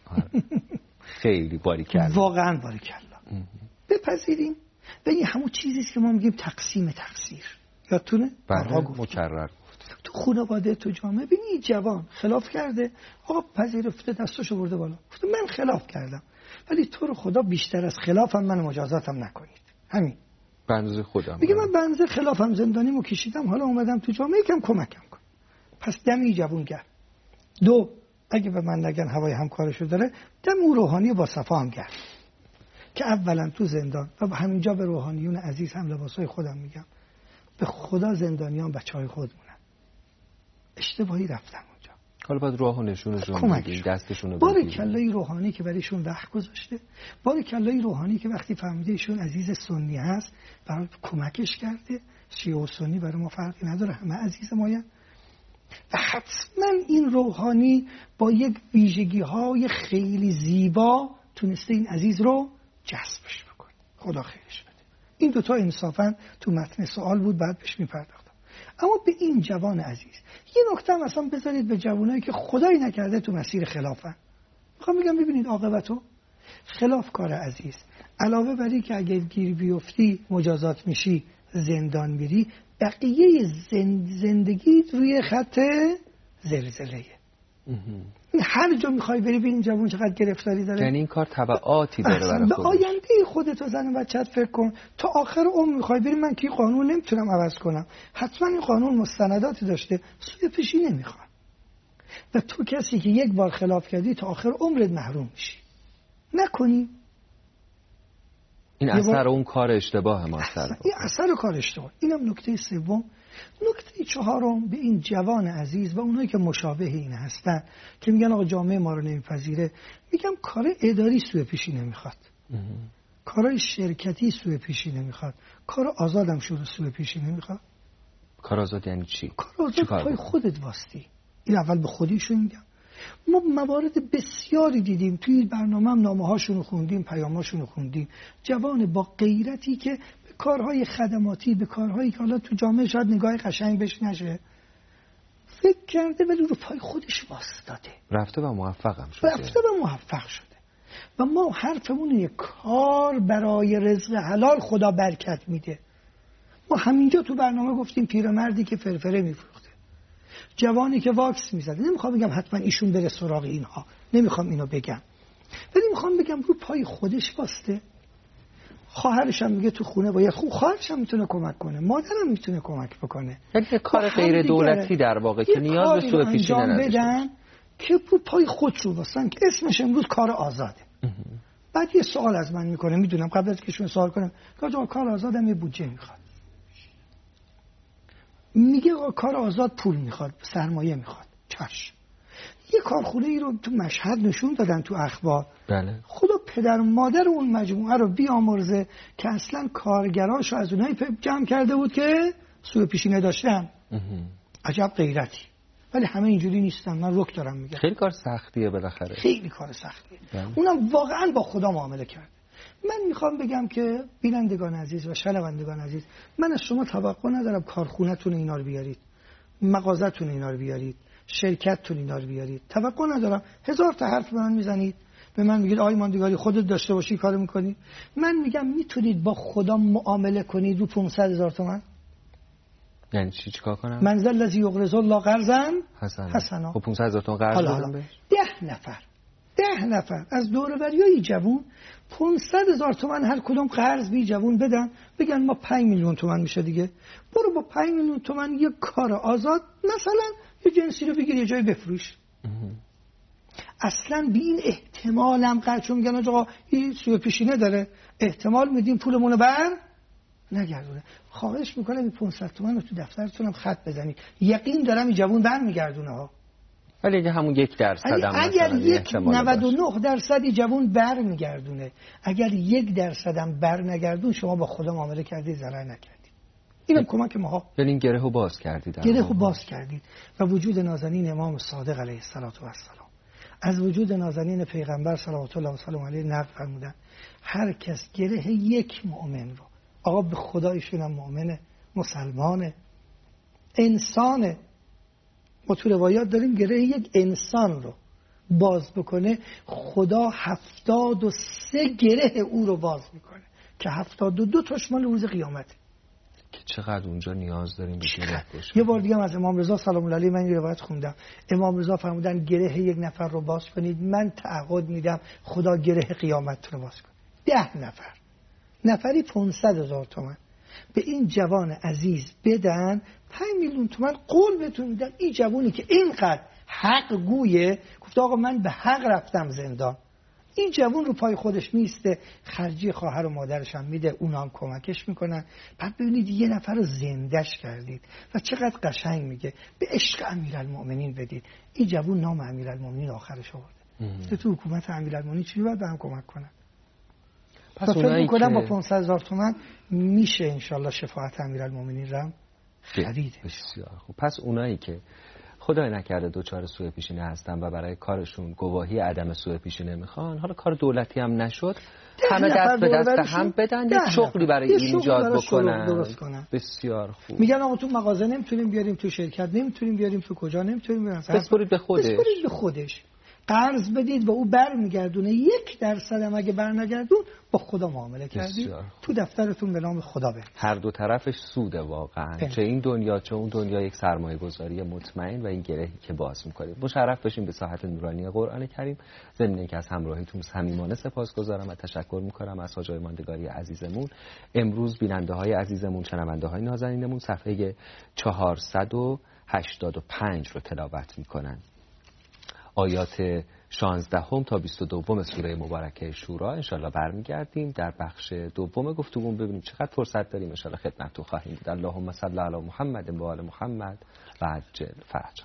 خیلی باریکلا، واقعا باریکلا. بپذیریم و این همون چیزیست که ما میگیم تقسیم تقصیر. یادتونه؟ بله، مکرر گفت. تو خانواده، تو جامعه، ببین این جوان خلاف کرده، آقا پذیرفته، دستشو برده بالا، گفته من خلاف کردم ولی تو رو خدا بیشتر از خلافم من مجازاتم نکنید. همین. بنز خودم میگه من بنز خلافم زندانیمو کشیدم، حالا اومدم تو جامعه یکم کمکم کن. پس دمی جوون گرد. دو، اگه به من نگن هوای همکارشو داره، دم او روحانی با صفا هم گرد که اولا تو زندان و همینجا به روحانیون عزیز هم لباسای خودم میگم، به خدا زندانیان بچهای خودمونن، اشتباهی رفتم اونجا، حالا باید راه و نشونشون بدیم، دستشون رو بگیریم. باری کلای روحانی که برایشون وقت گذاشته، باری کلای روحانی که وقتی فهمیده ایشون عزیز سنی هست برای کمکش کرده، شیعه و سنی برای ما فرقی نداره، همه عزیز ماین. و حتما این روحانی با یک ویژگی های خیلی زیبا تونسته این عزیز رو جذبش بکنه. خدا خیرش بده. این دوتا انصافا تو متن سوال بود، بعد بهش میپرداختم. اما به این جوان عزیز یه نکته هم اصلا بذارید به جوانایی که خدایی نکرده تو مسیر خلافن. میخوام بگم ببینید عاقبتو خلاف کار عزیز، علاوه بر این که اگه گیر بیفتی مجازات میشی، زندان میری، بقیه زندگی روی خط زلزله. هر جا میخوای بری ببین جوان چقدر گرفتاری داره. یعنی این کار تبعاتی داره برای خودت. به آینده خودت و زن و بچت فکر کن. تا آخر عمر میخوای بری، من که قانون نمیتونم عوض کنم، حتما این قانون مستنداتی داشته، سوء پیشی نمیخواد. و تو کسی که یک بار خلاف کردی تا آخر عمرت محروم میشی. نکنی. این اثر اون کار اشتباه ما سر. این اثر کار اشتباه. اینم نکته سوم. نکته چهارم به این جوان عزیز و اونایی که مشابه این هستن که میگن آقا جامعه ما رو نمیپذیره، میگم کار اداری سوء پیشی نمیخواد، کارهای شرکتی سوء پیشی نمیخواد، کار آزادم شروع سوء پیشی نمیخواد. کار آزاد یعنی چی؟ کار آزاد پای خودت واستی. این اول به خودیشون میگم. ما موارد بسیاری دیدیم توی برنامه هم نامه هاشون رو خوندیم، پیام هاشون رو خوندیم، جوان با غیرتی که به کارهای خدماتی، به کارهایی که حالا تو جامعه شاید نگاه قشنگ بهش نشه فکر کرده ولی رو پای خودش واسطاده، رفته و موفق هم شده. رفته و موفق شده. و ما حرفمون اینه کار برای رزق حلال خدا برکت میده. ما همینجا تو برنامه گفتیم پیرمردی که فرفره میفروخته، جوانی که واکس میزده. نمیخوام بگم حتما ایشون بره سراغ اینها، نمیخوام اینو بگم، ولی میخوام بگم رو پای خودش واسطه. خواهرش هم میگه تو خونه باید خوب، خواهرش هم میتونه کمک کنه، مادرم میتونه کمک بکنه. یعنی کار غیر دولتی در واقع که نیاز به سوء پیشی نداره که رو پای خودش رو واسن که اسمش امروز کار آزاده. بعد یه سوال از من میکنه، میدونم قبل از که شون سوال کنم که کار آزادم یه بودجه میخواد. میگه کار آزاد پول میخواد، سرمایه میخواد. چشم. یه کارخونه ای رو تو مشهد نشون دادن تو اخبار. بله. خدا پدر و مادر اون مجموعه رو بیامرزه که اصلا کارگراشو از اونایی جمع کرده بود که سوء پیشی نداشتن. عجب غیرتی. ولی همه اینجوری نیستن. من رک دارم میگم. خیلی کار سختیه بالاخره. خیلی کار سختیه. بله. اونم واقعا با خدا معامله کرد. من میخوام بگم که بینندگان عزیز و شنوندگان عزیز، من از شما توقع ندارم کارخونه‌تون اینا رو بیارید، مغازه‌تون اینا رو بیارید، شرکتتون اینا رو بیارید. توقع ندارم. هزار تا حرف به من میزنید، به من میگید آی ماندگاری خودت داشته باشی کارو میکنی. من میگم میتونید با خدا معامله کنید رو پانصد هزار تومان. یعنی چی چیکار کنم؟ منزل الذی یقرض الله قرضا حسنا. حسنا. خب پانصد هزار تومان قرض بدم بهش. ده نفر ده نفر از دور و بریای جوون پانصد هزار تومان هر کدوم قرض بی جوون بدن، بگن ما پنج میلیون تومان میشه دیگه، برو با پنج میلیون تومان یه کار آزاد مثلا یه جنسی رو بگیر یه جای بفروش. اصلا بی این احتمال هم قرض، چون میگن آقا این سوء پیشی نداره، احتمال میدیم پولمونو بر نگردونه. خواهش میکنم این پانصد تومان رو تو دفترتونم خط بزنید، یقین دارم این جوون برمیگردونه ها. ولی اگه همون یک درصد هم اگر یک نود و نه درصدی جوون بر میگردونه، اگر یک درصد هم بر نگردون، شما با خدا معامله کردید، ضرر نکردید. اینم کمک ماها. یعنی این گرهو باز کردید. گرهو باز کردید. و وجود نازنین امام صادق علیه السلام از وجود نازنین پیغمبر صلوات الله و سلام علیه نقل فرمودن هر کس گره یک مؤمن رو، آقا به خدا ایشون هم مؤمنه، مسلمانه، انسانه، ما تو روایات داریم گره یک انسان رو باز بکنه، خدا هفتاد و سه گره او رو باز میکنه که هفتاد و دو تاش مال روز قیامته. که چقدر اونجا نیاز داریم به گره باشه. یه بار دیگه از امام رضا سلام الله علیه من این روایت خوندم، امام رضا فرمودن گره یک نفر رو باز کنید، من تعهد میدم خدا گره قیامت رو باز کنه. ده نفر، نفری پانصد هزار تومان به این جوان عزیز بدن، پنج میلیون تومان قول بهتون میدم. این جوانی که اینقدر حق گویه، گفت آقا من به حق رفتم زندان، این جوان رو پای خودش میسته، خرجی خواهر و مادرش هم میده، اونا هم کمکش میکنن. بعد ببینید یه نفر رو زندش کردید و چقدر قشنگ میگه به عشق امیرالمومنین بدید. این جوان نام امیرالمومنین آخرش آورده. تو حکومت امیرالمومنین چی باید به هم کمک کنن؟ و فکر میکنم با پانصد هزار تومان میشه انشالله شفاعت امیرالمومنین را خرید. بسیار خوب. پس اونایی که خدای نکرده دوچار سوء پیشینه هستن و برای کارشون گواهی عدم سوء پیشینه میخوان، حالا کار دولتی هم نشد، همه دست به دست هم بدن، یه شغلی برای این ایجاد بکنن. بسیار خوب. میگن آقا تو مغازه نمیتونیم بیاریم، تو شرکت نمیتونیم بیاریم، تو کجا نمیتونیم بیاریم، بسپرید به خودش. بسپرید به خودش. قرض بدید و او برمیگردونه، یک درصد هم اگه برنگردون با خدا معامله کردید، تو دفترتون به نام خدا برید. هر دو طرفش سوده واقعا، ده. چه این دنیا چه اون دنیا یک سرمایه گذاری مطمئن و این گرهی که باز میکنید. مشرف بشیم به ساحت نورانی قرآن کریم. ضمن اینکه از همراهیتون صمیمانه سپاسگزارم و تشکر میکنم از حاجی ماندگاری عزیزمون. امروز بیننده های عزیزمون، شنونده های نازنینمون صفحه چهارصد و هشتاد و پنج رو تلاوت میکنن. آیات شانزدهم تا بیست و دوم سوره مبارکه شورا. انشالله برمیگردیم در بخش دوم گفتگو، ببینیم چقدر فرصت داریم. انشالله خدمتتون خواهیم بود. اللهم صل علی محمد و آل محمد و عجل فرجهم.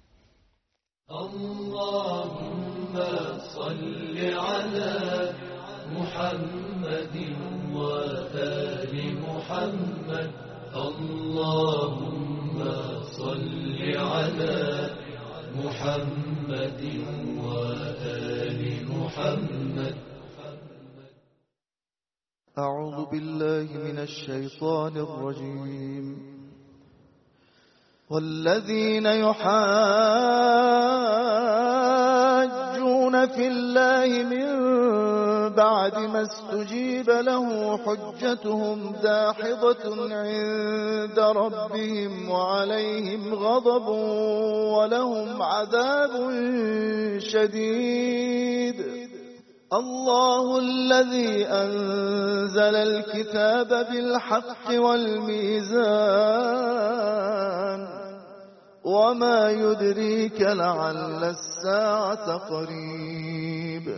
اللهم صل علی محمد و آل محمد. اللهم صل علی محمد وآل محمد. أعوذ بالله من الشيطان الرجيم. والذين يحاجون في الله من بعد ما استجيب له حجتهم داحضة عند ربهم وعليهم غضب ولهم عذاب شديد. الله الذي أنزل الكتاب بالحق والميزان وما يدريك لعل الساعة قريب.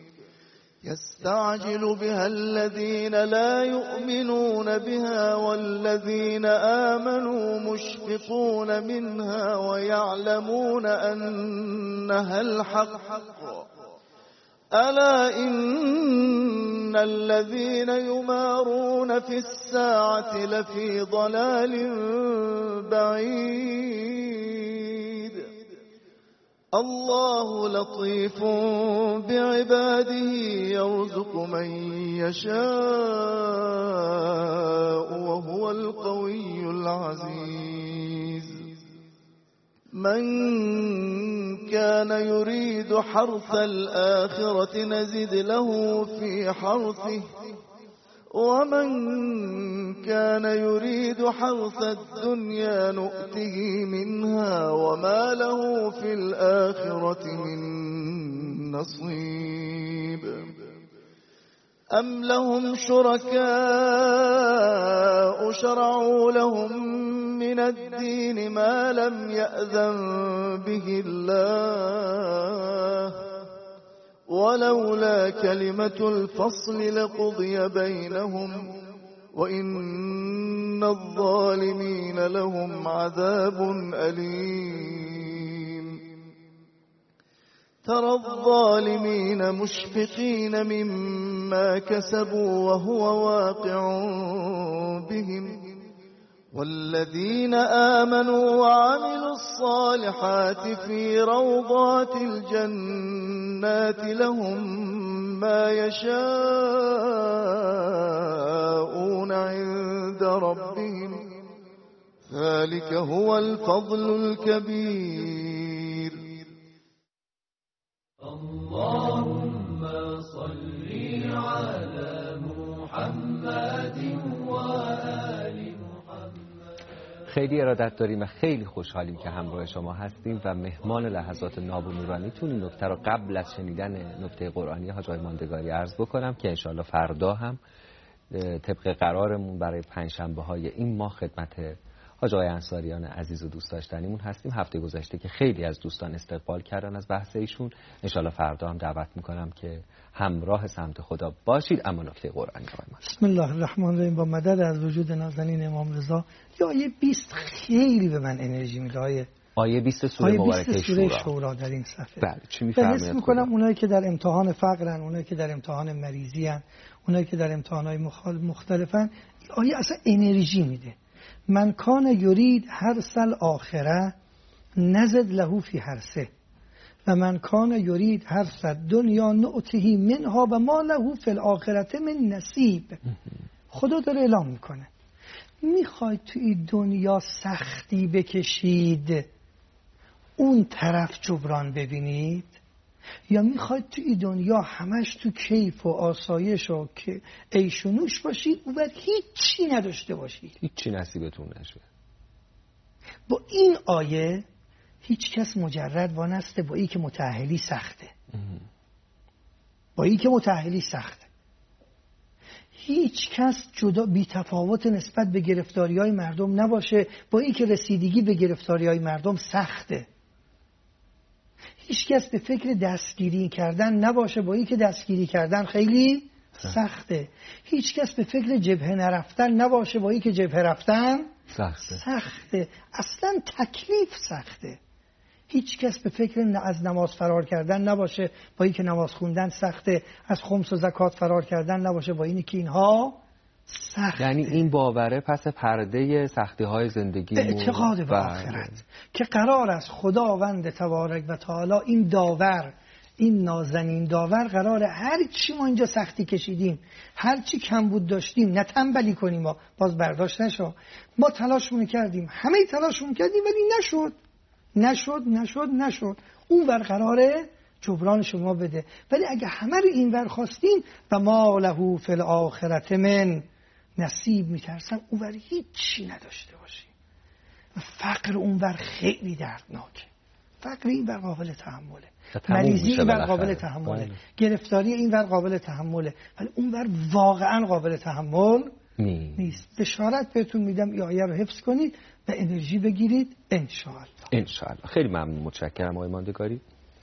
يستعجل بها الذين لا يؤمنون بها والذين آمنوا مشفقون منها ويعلمون أنها الحق. ألا إن الذين يمارون في الساعة لفي ضلال بعيد. الله لطيف بعباده يرزق من يشاء وهو القوي العزيز. من كان يريد حرث الآخرة نزد له في حرثه ومن كان يريد حرث الدنيا نؤته منها وما له في الآخرة من نصيب. أم لهم شركاء شرعوا لهم من الدين ما لم يأذن به الله ولولا كلمة الفصل لقضي بينهم وإن الظالمين لهم عذاب أليم. ترى الظالمين مشفقين مما كسبوا وهو واقع بهم والذين آمنوا وعملوا الصالحات في روضات الجنات لهم ما يشاءون عند ربهم ذلك هو الفضل الكبير. اللهم صل على محمد وآل محمد. خیلی ارادت داریم و خیلی خوشحالیم که همراه شما هستیم و مهمان لحظات ناب و نورانیتون. این نکته رو قبل از شنیدن نکته قرآنی حاجی ماندگاری عرض بکنم که انشالله فردا هم طبق قرارمون برای پنجشنبه های این ماه خدمت حاجی انصاریان عزیز و دوست داشتنیمون هستیم. هفته گذشته که خیلی از دوستان استقبال کردن از بحث ایشون، انشالله فردا هم دعوت میکنم که همراه سمت خدا باشید. اما نکته قرآنی بسم الله الرحمن الرحیم. با مدد از وجود نازنین امام رضا، یا آیه بیست خیلی به من انرژی میده های آیه بیست سوره مبارکه سوره شورا. شورا در این صفحه. بله چی می‌فرمایید؟ حس می‌کنم اونایی که در امتحان فقرن، اونایی که در امتحان مریضی ان، اونایی که در امتحانات مختلفن، آیه اصلا انرژی میده. من کان یرید هرس الاخره نزد له فی هرسه و من کان یرید هرس دنیا نؤته منها و ما له فی الاخره من نصیب. خدا داره اعلام میکنه میخواید تو این دنیا سختی بکشید اون طرف جبران ببینید، یا میخواید تو این دنیا همش تو کیف و آسایش و عیش و نوش باشید اون بعد هیچی نداشته باشید، هیچی نصیبتون نشه؟ با این آیه هیچ کس مجرد وانسته با این که متأهلی سخته، با این که متأهلی سخته. هیچ کس جدا بی تفاوت نسبت به گرفتاری های مردم نباشه با این که رسیدگی به گرفتاری های مردم سخته. هیچ کس به فکر دستگیری کردن نباشه با این که دستگیری کردن خیلی سخته. هیچ کس به فکر جبهه نرفتن نباشه با این که جبهه رفتن سخته. سخته. اصلا تکلیف سخته. هیچ کس به فکر از نماز فرار کردن نباشه با این که نماز خوندن سخته، از خمس و زکات فرار کردن نباشه با این که اینها سخته. یعنی این باوره پس پرده سختی های زندگی اعتقاد به آخرت که قرار است خداوند تبارک و تعالی این داور، این نازنین داور، قراره هر چی ما اینجا سختی کشیدیم، هر چی کمبود داشتیم نه تنبلی کنیم ما باز برداشت نشو، ما تلاشمون کردیم، همه تلاشمون کردیم ولی نشد نشد نشد نشد اون ور قراره جبران شما بده. ولی اگه همه رو این ور خواستیم و ما له فی الاخرة من نصیب، میترسم اون ور هیچی نداشته باشیم. و فقر اون ور خیلی دردناکه. فقر این ور قابل تحمله، مریضی این ور قابل تحمله، گرفتاری این ور قابل تحمله، ولی اون ور واقعا قابل تحمل نیست. بشارت بهتون میدم این آیه رو حفظ کنید و انرژی بگیرید انشاءالله. انشاءالله. خیلی ممنون، متشکرم آقای ماندگاری.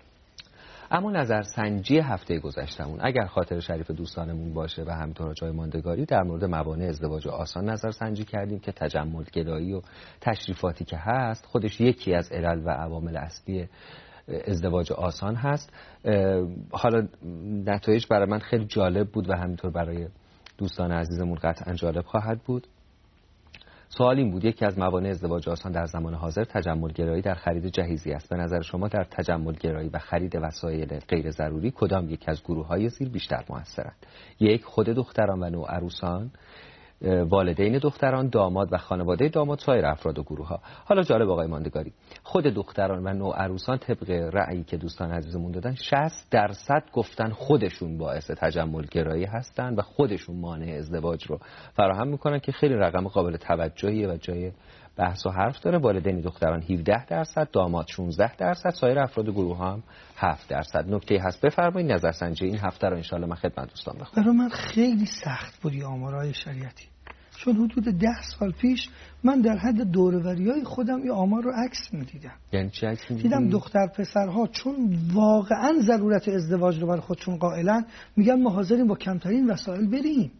اما نظرسنجی هفته گذشتمون اگر خاطر شریف دوستانمون باشه و همینطور جای ماندگاری در مورد موانع ازدواج آسان نظرسنجی کردیم که تجمل گرایی و تشریفاتی که هست خودش یکی از علل و عوامل اصلی ازدواج آسان هست. حالا نتایج برای من خیلی جالب بود و همینطور برای دوستان عزیزمون قطعا جالب خواهد بود. سوال این بود: یکی از موانع ازدواج آسان در زمان حاضر تجمل گرایی در خرید جهیزی است. به نظر شما در تجمل گرایی و خرید وسایل غیر ضروری کدام یک از گروه‌های زیر بیشتر موثرند؟ یک، خود دختران و نوعروسان، والدین دختران، داماد و خانواده داماد، سایر افراد و گروه‌ها. حالا جالب آقای ماندگاری، خود دختران و نوعروسان طبق رأیی که دوستان عزیزمون دادن شصت درصد گفتن خودشون باعث تجمل گرایی هستن و خودشون مانع ازدواج رو فراهم میکنن که خیلی رقم قابل توجهیه و جای بحث و حرف داره. والدین دختران هفده درصد، داماد شانزده درصد، سایر افراد گروه هم هفت درصد. نکته هست بفرمایید نظرسنجی این هفته رو ان شاء الله من خدمت دوستان بخونم. برای من خیلی سخت بود آمارهای شریعتی، چون حدود ده سال پیش من در حد دوره‌وریای خودم این آمار رو عکس می‌دیدم. یعنی چی عکس می‌دیدم؟ دیدم دختر پسرها چون واقعا ضرورت ازدواج رو برای خودشون قائلن میگن ما حاضریم با کمترین وسایل بریم،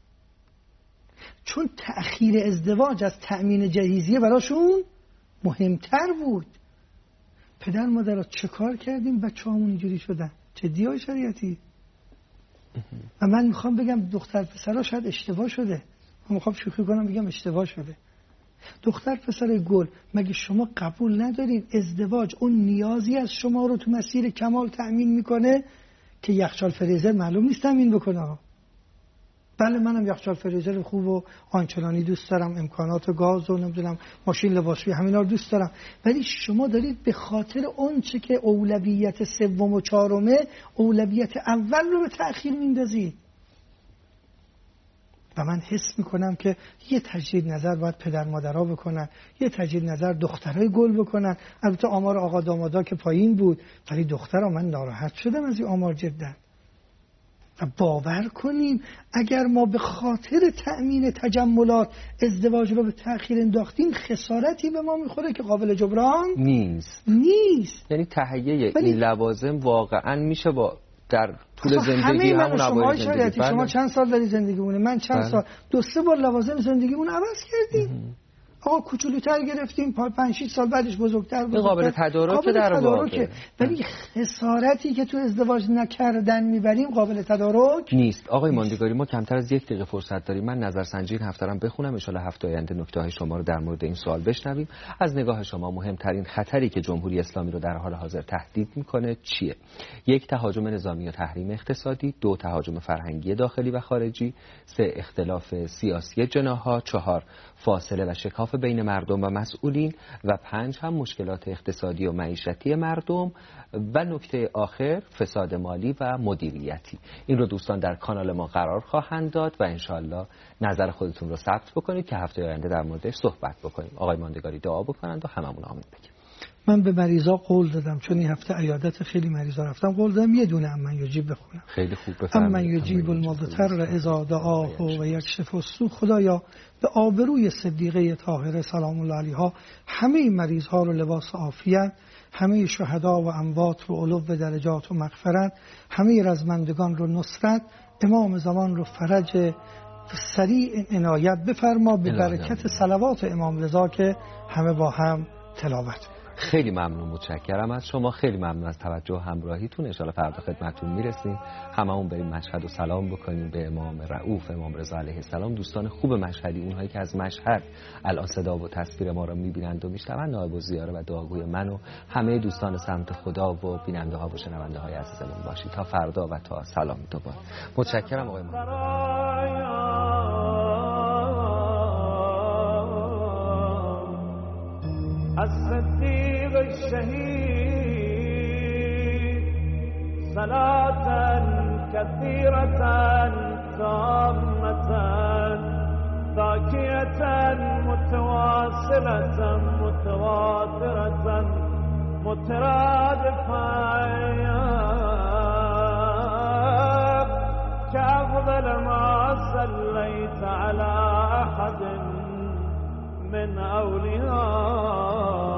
چون تأخیر ازدواج از تأمین جهیزیه براشون مهمتر بود. پدر مادرها چه کار کردیم بچه‌هامون اینجوری شدن؟ جدی های شریعتی. و من میخوام بگم دختر پسرها شاید اشتباه شده، من میخوام شوخی کنم بگم اشتباه شده. دختر پسر گل، مگه شما قبول ندارید ازدواج اون نیازی از شما رو تو مسیر کمال تأمین میکنه که یخچال فریزر معلوم نیست تأمین بکنه؟ بله منم یخچال فریزر خوب و آنچنانی دوست دارم، امکانات گاز و نمیدونم ماشین لباسشویی همینا رو دوست دارم، ولی شما دارید به خاطر اون چه که اولویت سوم و چهارمه اولویت اول رو به تأخیر میندازید. و من حس میکنم که یه تجدید نظر باید پدر مادرها بکنن، یه تجدید نظر دخترای گل بکنن. البته آمار آقا دامادا که پایین بود، ولی دخترها من ناراحت شدم از این آمار جدا. و باور کنیم اگر ما به خاطر تأمین تجملات ازدواج رو به تأخیر انداختیم خسارتی به ما میخوره که قابل جبران نیست. نیست. یعنی تهیه این لوازم واقعا میشه با در طول زندگی همون شما شریعتی شما چند سال داری زندگی مونه، من چند بله. سال دو سه بار لوازم زندگیمون عوض کردیم. آقا کوچولوتر گرفتیم پنج شش سال بعدش بزرگتر بزرگتر قابل تدارک در واقع، ولی خسارتی که تو ازدواج نکردن میبریم قابل تدارک نیست. آقای ماندگاری ما کمتر از یک دقیقه فرصت داریم. من نظرسنجی این هفته رو بخونم، ان شاءالله هفته آینده نکته های شما رو در مورد این سوال بشنویم. از نگاه شما مهمترین خطری که جمهوری اسلامی رو در حال حاضر تهدید میکنه چیه؟ یک، تهاجم نظامی و تحریم اقتصادی. دو، تهاجم فرهنگی داخلی و خارجی. سه، اختلاف سیاسی جناح‌ها. چهار، فاصله و شکاف بین مردم و مسئولین. و پنج، هم مشکلات اقتصادی و معیشتی مردم. و نکته آخر، فساد مالی و مدیریتی. این رو دوستان در کانال ما قرار خواهند داد و انشالله نظر خودتون رو ثبت بکنید که هفته آینده در موردش صحبت بکنیم. آقای ماندگاری دعا بکنند و هممون آمین بگیم. من به مریضا قول دادم، چون این هفته عیادت خیلی مریضا رفتم، قول دادم یه دونه امن یجیب بخونم. خیلی خوب بفرمایید. امن یجیب المضطر اذا دعاه و یکشف السوء. خدایا به آبروی صدیقه طاهره سلام الله علیها همه مریض ها رو لباس عافیت، همه شهدا و اموات رو علو به درجات و مغفرت، همه رزمندگان رو نصرت، امام زمان رو فرج سریع عنایت بفرما به برکت صلوات امام رضا که همه با هم تلاوت. خیلی ممنون، متشکرم از شما، خیلی ممنون از توجه و همراهیتون. ان شاءالله فردا خدمتتون میرسیم. هممون بریم مشهد و سلام بکنیم به امام رؤوف امام رضا علیه السلام. دوستان خوب مشهدی، اونهایی که از مشهد الان صدا و تصویر ما رو میبینند و میشنوند، نایب الزیاره و دعاگوی من و همه دوستان سمت خدا و بیننده ها و شنونده های عزیزمون باشید تا فردا و تا سلام دوباره. متشکرم آقای من. الصديق الشهيد صلاة كثيرة تامة ذاكية متواصلة متواترة مترادفة كأفضل ما صليت على أحد من أولياء